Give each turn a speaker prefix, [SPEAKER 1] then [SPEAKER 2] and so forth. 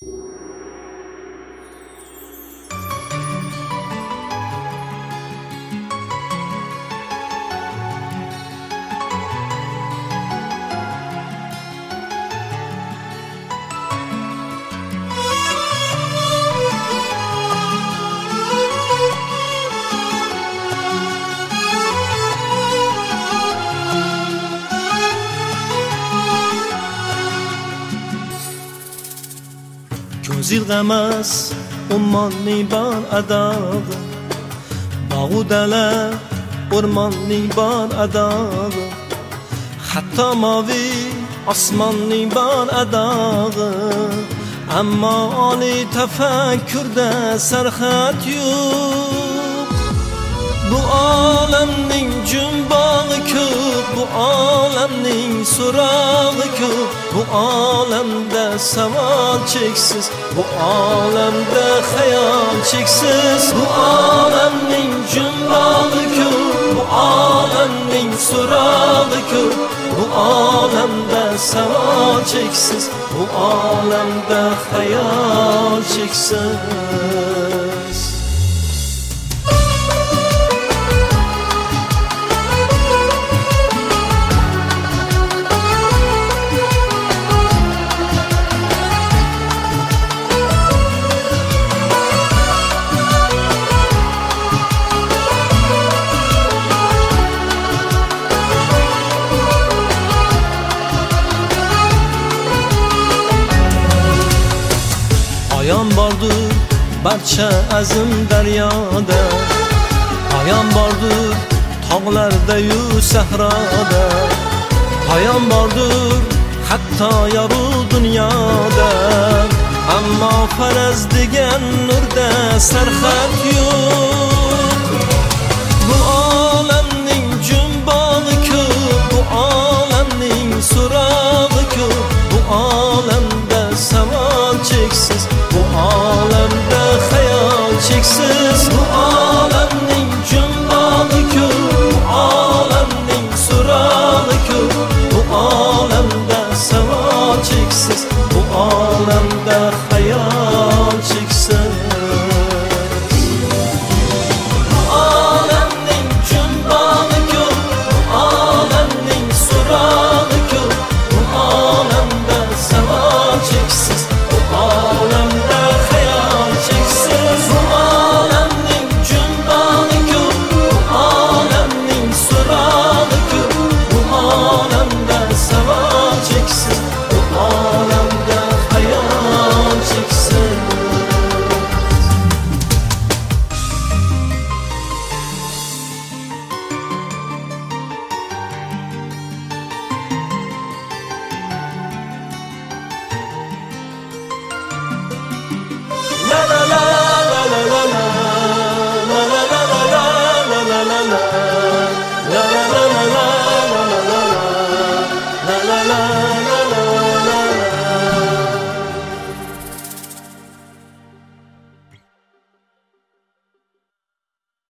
[SPEAKER 1] Gözil qəməs ummanni ban adağı Bağı dələ ormanni ban adağı Hatta mavi asmanni ban adağı Amma ani təfəkkürdə sərxət yox Bu aləmnin cümbağı köp Bu aləmnin surağı köp Bu aləmdə səval çeksiz Bu aləmdə xəyal çeksiz Bu aləmnin cümbağı köp Bu aləmnin surağı köp Bu aləmdə səval çeksiz Bu aləmdə xəyal çeksiz Payam vardır barcha azim daryoda Payam vardır tog'larda yu sahroda Payam vardır hatto yoru dunyoda Ammo faraz degan nurda sarxat yo'q Bu olamning jumbog'i ko'p Bu olamning so'rog'i ko'p Bu olamda savol cheksiz Bu olamda xayol cheksiz Bu olamning jumbog'i ko'p Bu olamning so'rog'i ko'p Bu olamda savol cheksiz Bu olamda xayol cheksiz Bu olamning jumbog'i ko'p Bu olamning so'rog'i ko'p Bu olamda savol cheksiz Bu olamda xayol cheksiz Bu olamning jumbog'i ko'p Bu olamning so'rog'i ko'p Bu olamda savol cheksiz Bu olamda xayol cheksiz La la la la la la la La la la la la la la la la La la la la la la la la La la la